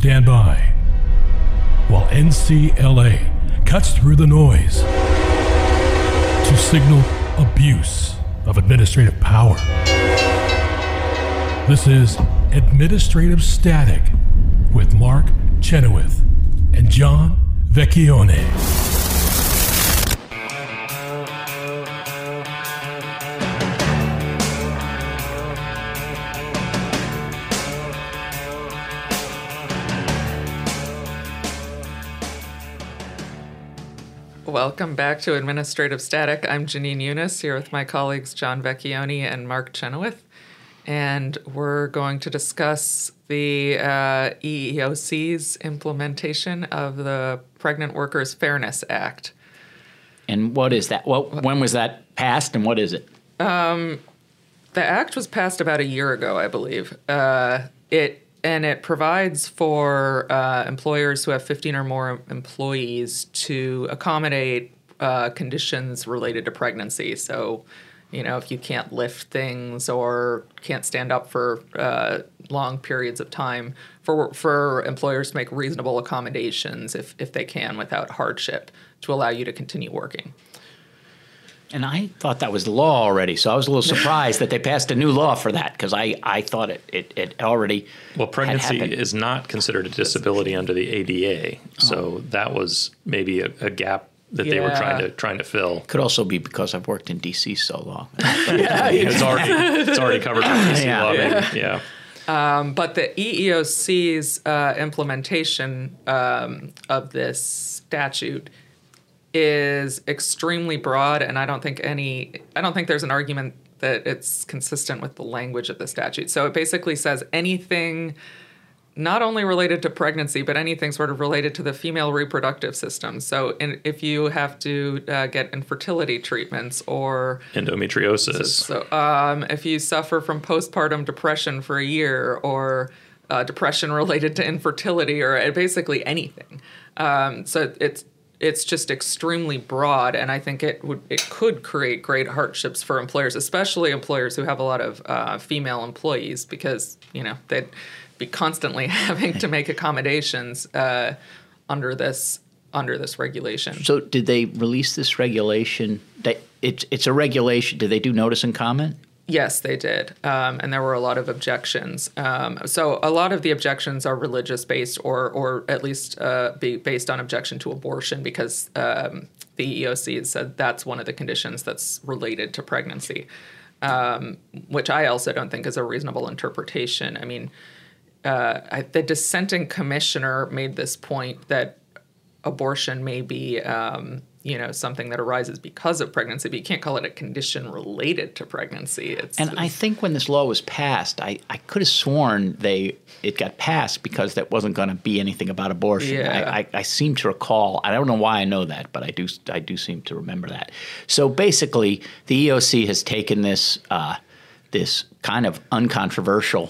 stand by while NCLA cuts through the noise to signal abuse of administrative power. This is Administrative Static with Mark Chenoweth and John Vecchione. Welcome back to Administrative Static. I'm Janine Eunice here with my colleagues John Vecchione and Mark Chenoweth, and we're going to discuss the EEOC's implementation of the Pregnant Workers Fairness Act. And what is that? When was that passed, and what is it? The act was passed about a year ago, I believe. It provides for employers who have 15 or more employees to accommodate conditions related to pregnancy. So, if you can't lift things or can't stand up for long periods of time, for employers to make reasonable accommodations if they can without hardship to allow you to continue working. And I thought that was the law already, so I was a little surprised that they passed a new law for that, because I thought it already Well, pregnancy had is not considered a disability under the ADA, so that was maybe a gap that they were trying to fill. Could also be because I've worked in D.C. so long. It's already covered by D.C. law, maybe. Yeah. But the EEOC's implementation of this statute is extremely broad, and I don't think there's an argument that it's consistent with the language of the statute. So it basically says anything not only related to pregnancy, but anything sort of related to the female reproductive system. So if you have to get infertility treatments or endometriosis, so if you suffer from postpartum depression for a year, or depression related to infertility, or basically anything. So it's just extremely broad, and I think it could create great hardships for employers, especially employers who have a lot of female employees, because they'd be constantly having to make accommodations under this regulation. So did they release this regulation? It's a regulation. Did they do notice and comment? Yes, they did, and there were a lot of objections. So a lot of the objections are religious-based, or at least be based on objection to abortion, because the EEOC has said that's one of the conditions that's related to pregnancy, which I also don't think is a reasonable interpretation. I mean, the dissenting commissioner made this point that abortion may be something that arises because of pregnancy, but you can't call it a condition related to pregnancy. I think when this law was passed, I could have sworn it got passed because that wasn't going to be anything about abortion. Yeah. I seem to recall. I don't know why I know that, but I do seem to remember that. So basically, the EEOC has taken this kind of uncontroversial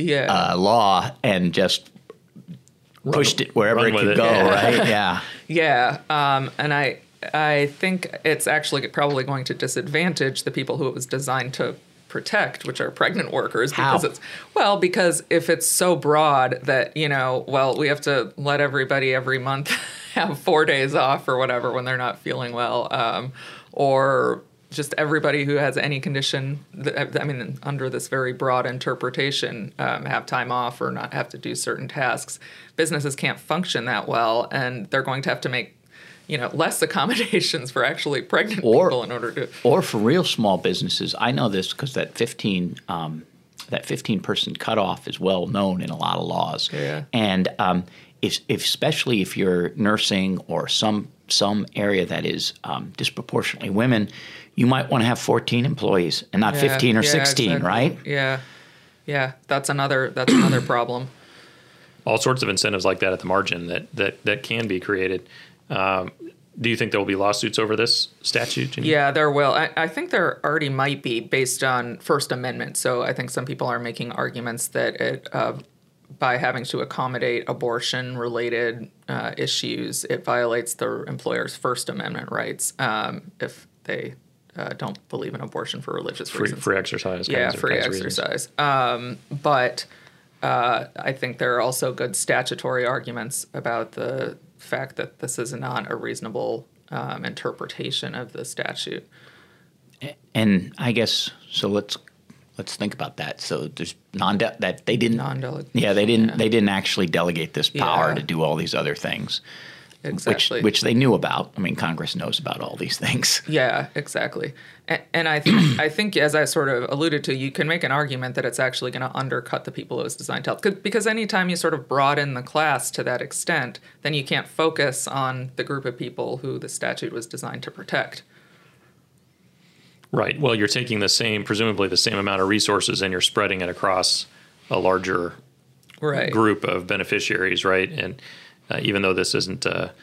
law and just pushed it wherever it could go, right? Yeah. Yeah, and I think it's actually probably going to disadvantage the people who it was designed to protect, which are pregnant workers. Because because if it's so broad that, we have to let everybody every month have 4 days off or whatever when they're not feeling well, or just everybody who has any condition, under this very broad interpretation, have time off or not have to do certain tasks. Businesses can't function that well, and they're going to have to make less accommodations for actually pregnant people in order to... Or for real small businesses. I know this because that 15-person cutoff is well known in a lot of laws. Yeah. And especially if you're nursing or some area that is disproportionately women, you might want to have 14 employees and not 15 or 16, exactly. right? Yeah. That's another problem. All sorts of incentives like that at the margin that can be created. Do you think there will be lawsuits over this statute? Yeah, there will. I think there already might be, based on First Amendment. So I think some people are making arguments that it, by having to accommodate abortion-related issues, it violates the employer's First Amendment rights if they don't believe in abortion for religious reasons. Free exercise. Yeah, free exercise. But I think there are also good statutory arguments about the fact that this is not a reasonable interpretation of the statute. And I guess so. Let's think about that. So there's that they didn't. Non-delegation. Yeah, they didn't actually delegate this power Yeah. to do all these other things. Exactly. Which they knew about. I mean, Congress knows about all these things. Yeah, exactly. And I think, as I sort of alluded to, you can make an argument that it's actually going to undercut the people it was designed to help. Because anytime you sort of broaden the class to that extent, then you can't focus on the group of people who the statute was designed to protect. Right. Well, you're taking presumably the same amount of resources, and you're spreading it across a larger group of beneficiaries, right? And even though this isn't a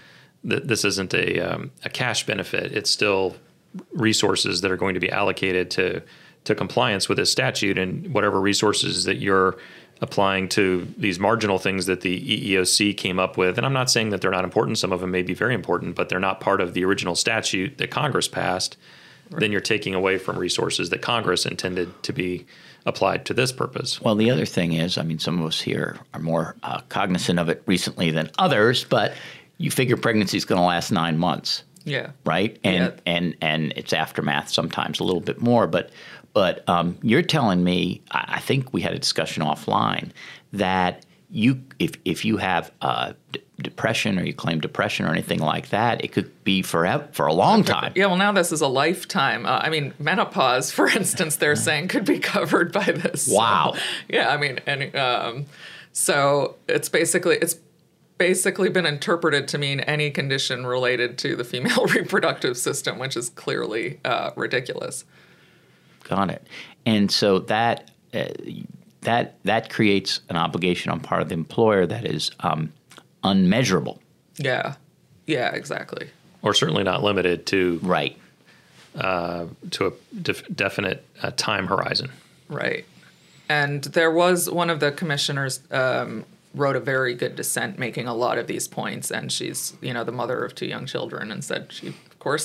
cash benefit, it's still resources that are going to be allocated to compliance with this statute, and whatever resources that you're applying to these marginal things that the EEOC came up with. And I'm not saying that they're not important. Some of them may be very important, but they're not part of the original statute that Congress passed. Right. Then you're taking away from resources that Congress intended to be applied to this purpose. Well, the other thing is, I mean, some of us here are more cognizant of it recently than others, but you figure pregnancy is going to last 9 months. Yeah. Right. And its aftermath sometimes a little bit more. But you're telling me, I think we had a discussion offline, that if you have depression or you claim depression or anything like that, it could be for a long time. Yeah, well, now this is a lifetime. I mean, menopause, for instance, they're saying could be covered by this. Wow. So, yeah, I mean, and so it's basically been interpreted to mean any condition related to the female reproductive system, which is clearly ridiculous. Got it. And so that creates an obligation on part of the employer that is unmeasurable. Yeah. Yeah, exactly. Or certainly not limited to right to a definite time horizon. Right. And there was one of the commissioners wrote a very good dissent making a lot of these points, and she's, the mother of 2 young children, and said she, of course,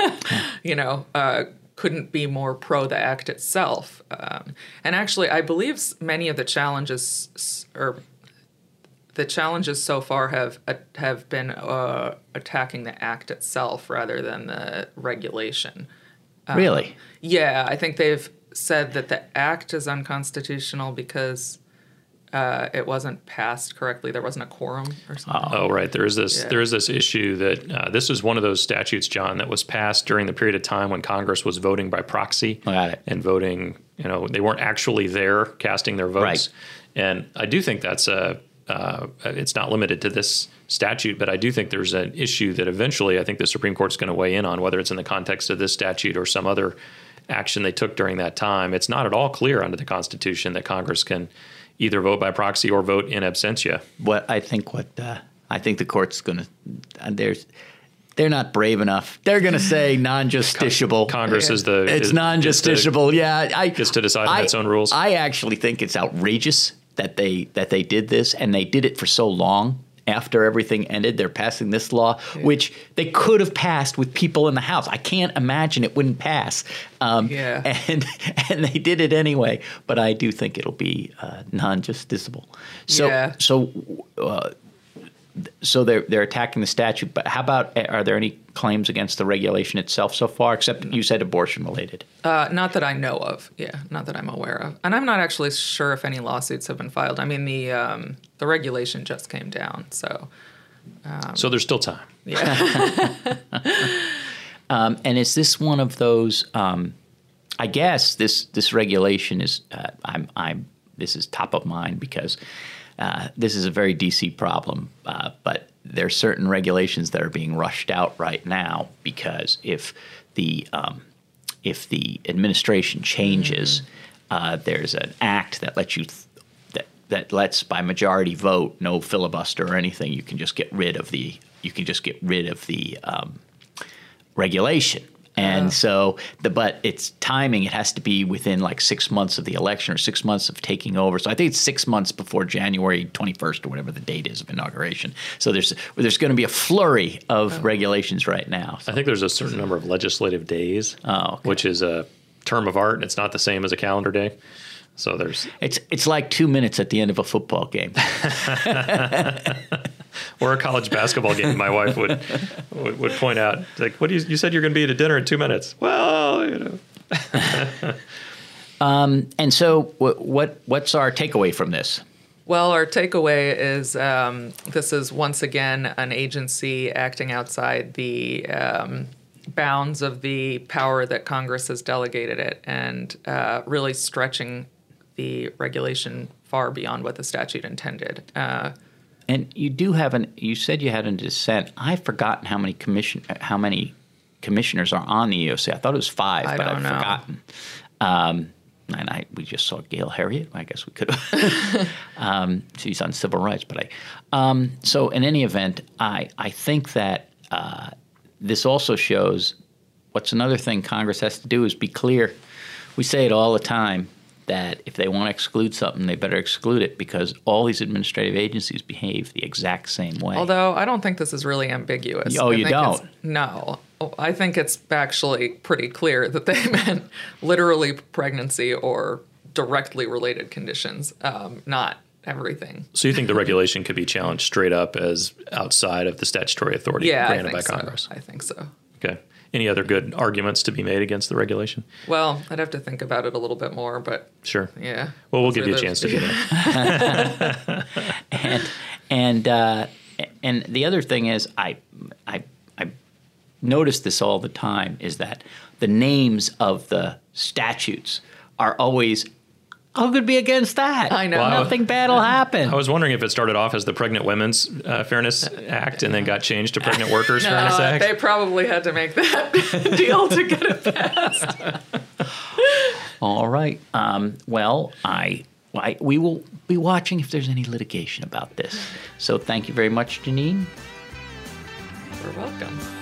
couldn't be more pro the act itself. And actually, I believe many of the challenges so far have been attacking the act itself rather than the regulation. Really? Yeah, I think they've said that the act is unconstitutional because it wasn't passed correctly. There wasn't a quorum or something. Oh, right. There is this issue that this is one of those statutes, John, that was passed during the period of time when Congress was voting by proxy. Got it. And voting. They weren't actually there casting their votes. Right. And I do think that's it's not limited to this statute, but I do think there's an issue that eventually I think the Supreme Court's going to weigh in on, whether it's in the context of this statute or some other action they took during that time. It's not at all clear under the Constitution that Congress can either vote by proxy or vote in absentia. I think the court's going to they're not brave enough. They're going to say non-justiciable. Congress it's non-justiciable. Gets to decide on its own rules. I actually think it's outrageous that they did this, and they did it for so long. After everything ended, they're passing this law, which they could have passed with people in the House. I can't imagine it wouldn't pass. And they did it anyway. But I do think it'll be non-justiciable. So they're attacking the statute. But how about, are there any claims against the regulation itself so far, except you said abortion related? Not that I know of. Yeah, not that I'm aware of. And I'm not actually sure if any lawsuits have been filed. I mean, the regulation just came down, so. So there's still time. Yeah. And is this one of those? I guess this regulation is. This is top of mind because this is a very DC problem, but there are certain regulations that are being rushed out right now because if the administration changes, there's an act that lets you that lets by majority vote, no filibuster or anything. You can just get rid of the regulation. And so, but it's timing. It has to be within like 6 months of the election or 6 months of taking over. So I think it's 6 months before January 21st or whatever the date is of inauguration. So there's going to be a flurry of regulations right now. So. I think there's a certain number of legislative days, which is a term of art, and it's not the same as a calendar day. So there's it's like 2 minutes at the end of a football game. Or a college basketball game. My wife would point out, like, what you said you're going to be at a dinner in 2 minutes. Well, And so what's our takeaway from this? Well, our takeaway is this is once again an agency acting outside the bounds of the power that Congress has delegated it, and really stretching the regulation far beyond what the statute intended. And you do have you said you had a dissent. I've forgotten how many commissioners are on the EEOC. I thought it was 5, but I've forgotten. And we just saw Gail Heriot. I guess we could have. She's on civil rights, but so in any event, I think that this also shows what's another thing Congress has to do is be clear. We say it all the time that if they want to exclude something, they better exclude it because all these administrative agencies behave the exact same way. Although I don't think this is really ambiguous. Oh, you don't? No. I think it's actually pretty clear that they meant literally pregnancy or directly related conditions, not everything. So you think the regulation could be challenged straight up as outside of the statutory authority granted by Congress? I think so. Okay. Any other good arguments to be made against the regulation? Well, I'd have to think about it a little bit more, but sure. Yeah. Well, we'll give you a chance to do that. and the other thing is, I notice this all the time is that the names of the statutes are always. Who could be against that? I know. Well, nothing bad will happen. I was wondering if it started off as the Pregnant Women's Fairness Act and then got changed to Pregnant Workers Fairness Act. They probably had to make that deal to get it passed. All right. Well, we will be watching if there's any litigation about this. So thank you very much, Janine. You're welcome.